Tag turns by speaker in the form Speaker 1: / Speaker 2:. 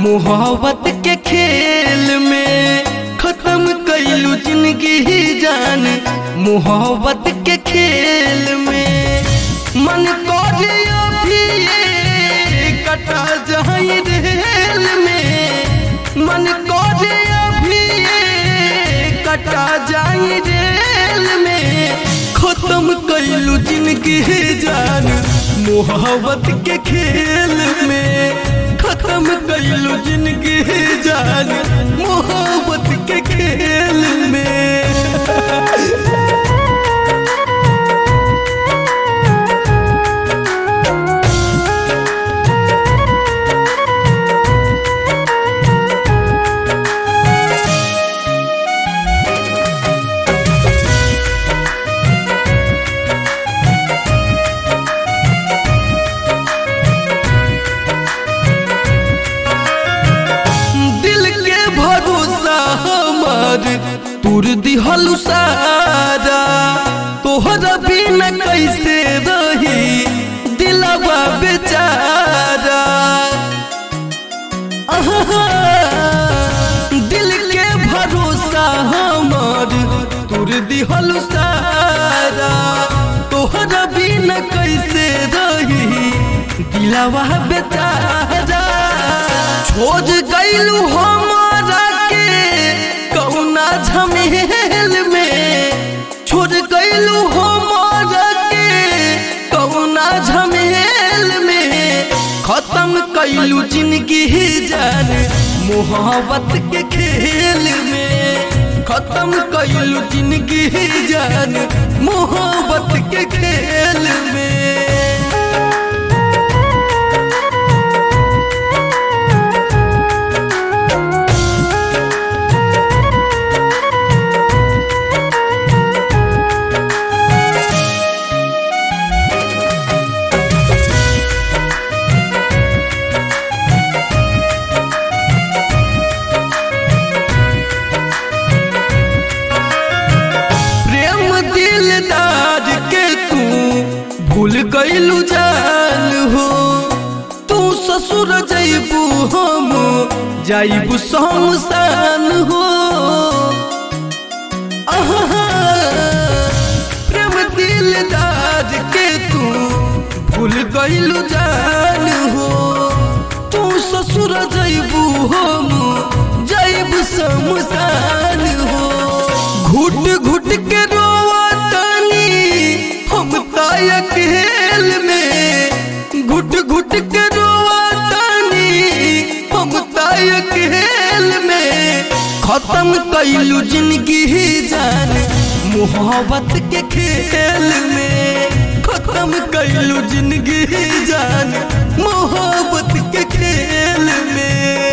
Speaker 1: मोहब्बत के खेल में खत्म कैलू जिंदगी जान। मोहब्बत के खेल में मन करे अभी कटा जाए रेल में। मन करे अभी कटा जाए रेल में। खत्म कैलू जिंदगी जान मोहब्बत के खेल में। खत्म कैलू जिंदगी जान मोहब्बत के खेल में। तुर दिहलु सारा तोहरा बिना कैसे रही दिलवा बेचारा। दिल के भरोसा हमार तुर दिहलु सारा तोहरा बिना कैसे रही दिलवा बेचारा। छोड़ गइलू हमारा के कौना झमेल में। छोड़ गइलू हमारा के कौना झमेल में। खत्म कैलू जिंदगी जान मोहब्बत के खेल में। खत्म कैलू जिंदगी जान मोहब्बत के खेल में। भूल गइलू जान हो तू ससुर जइबू हम जाइबू शमशान हो। प्रेम दिलदार के तू भूल गइलू जान हो तू ससुर जइबू हम जाइबू शमशान हो। घुट घुट के हम ताया खेल में। घुट घुट के रोवातानी हम ताया खेल में। खत्म कैलू जिंदगी जान मोहब्बत के खेल में। खत्म कैलू जिंदगी जान मोहब्बत के खेल में।